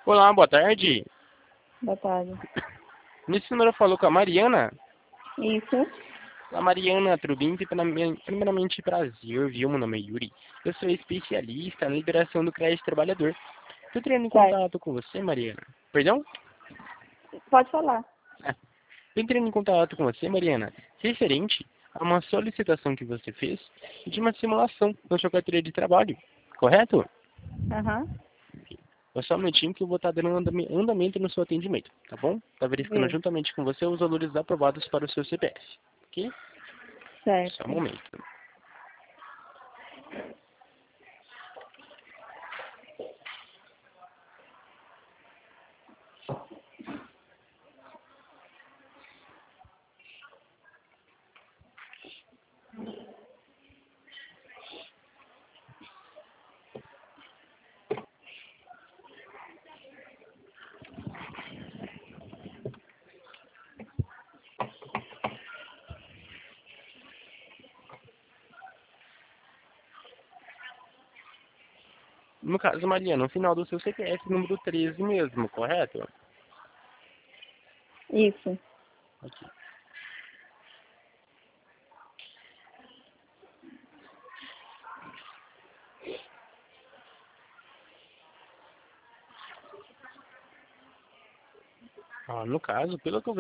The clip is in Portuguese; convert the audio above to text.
Olá, boa tarde. Boa tarde. Minha senhora falou com a Mariana. Isso. A Mariana Trubin, primeiramente prazer, viu? Meu nome é Yuri. Eu sou especialista na liberação do crédito trabalhador. Estou entrando em Certo. contato com você, Mariana. Perdão? Pode falar. Estou entrando em contato com você, Mariana, referente a uma solicitação que você fez de uma simulação na sua carteira de trabalho. Correto? Aham. É só um minutinho que eu vou estar dando andamento no seu atendimento, tá bom? Tá verificando Isso. juntamente com você os valores aprovados para o seu CPF, ok? Só um Certo. momento. No caso, Mariana, no final do seu CPF, número 13 mesmo, correto? Isso. Aqui. No caso, pelo que eu